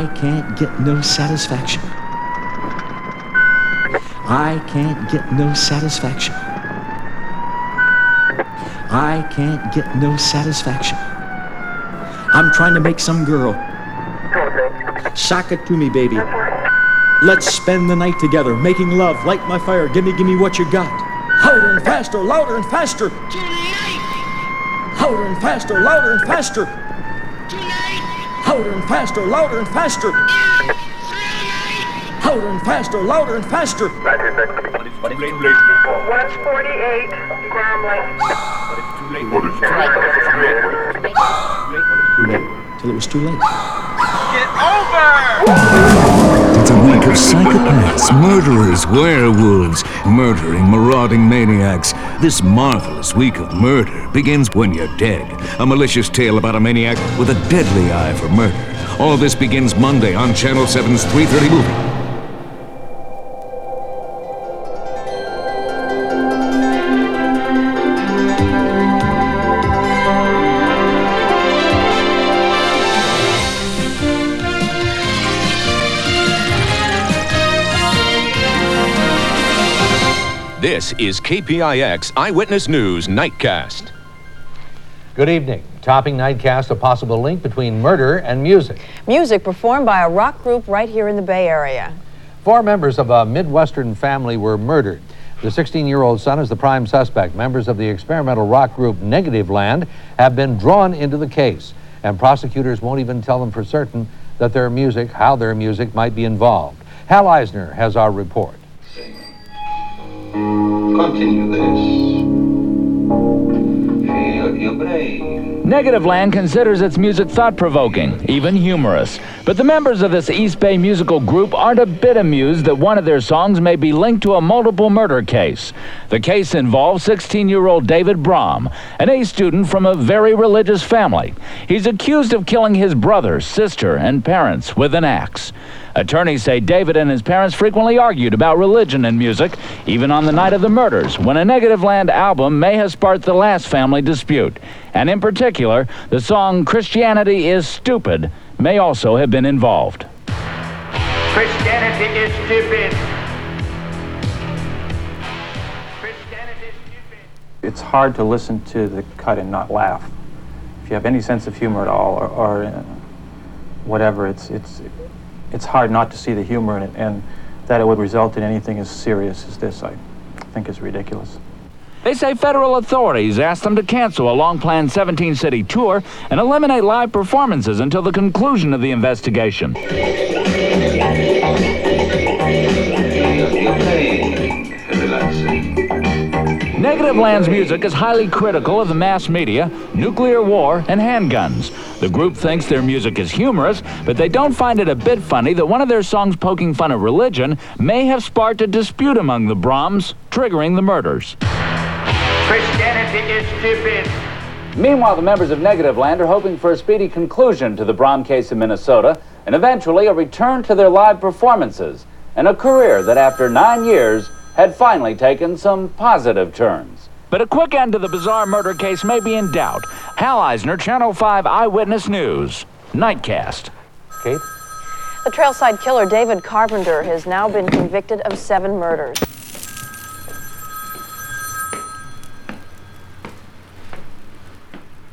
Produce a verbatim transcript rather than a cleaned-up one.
I can't get no satisfaction. I can't get no satisfaction. I can't get no satisfaction. I'm trying to make some girl. Shock it to me, baby. Let's spend the night together, making love, light my fire, gimme, gimme what you got. Louder and faster, louder and faster. Tonight! Louder and faster, louder and faster. Tonight! Louder and faster, louder and faster. Louder and faster, louder and faster. one forty-eight, Gromley. Till it was too late. Get over! It's a week of psychopaths, murderers, werewolves, murdering, marauding maniacs. This marvelous week of murder begins when you're dead. A malicious tale about a maniac with a deadly eye for murder. All this begins Monday on Channel seven's three thirty Movie. This is K P I X Eyewitness News Nightcast. Good evening. Topping Nightcast, a possible link between murder and music. Music performed by a rock group right here in the Bay Area. Four members of a Midwestern family were murdered. The sixteen-year-old son is the prime suspect. Members of the experimental rock group Negativland have been drawn into the case, and prosecutors won't even tell them for certain that their music, how their music might be involved. Hal Eisner has our report. Continue this. Feel your brain. Negativland considers its music thought-provoking, even humorous. But the members of this East Bay musical group aren't a bit amused that one of their songs may be linked to a multiple murder case. The case involves sixteen-year-old David Brom, an A student from a very religious family. He's accused of killing his brother, sister, and parents with an axe. Attorneys say David and his parents frequently argued about religion and music, even on the night of the murders, when a Negativland album may have sparked the last family dispute. And in particular, the song Christianity is Stupid may also have been involved. Christianity is stupid. Christianity is stupid. It's hard to listen to the cut and not laugh. If you have any sense of humor at all, or, or uh, whatever, it's it's it's hard not to see the humor in it, and that it would result in anything as serious as this, I think, is ridiculous. They say federal authorities asked them to cancel a long-planned seventeen-city tour and eliminate live performances until the conclusion of the investigation. Negativland's music is highly critical of the mass media, nuclear war, and handguns. The group thinks their music is humorous, but they don't find it a bit funny that one of their songs poking fun of religion may have sparked a dispute among the Broms, triggering the murders. Christianity is stupid. Meanwhile, the members of Negativland are hoping for a speedy conclusion to the Brom case in Minnesota and eventually a return to their live performances and a career that after nine years had finally taken some positive turns. But a quick end to the bizarre murder case may be in doubt. Hal Eisner, Channel five Eyewitness News, Nightcast. Kate? The Trailside killer David Carpenter has now been convicted of seven murders.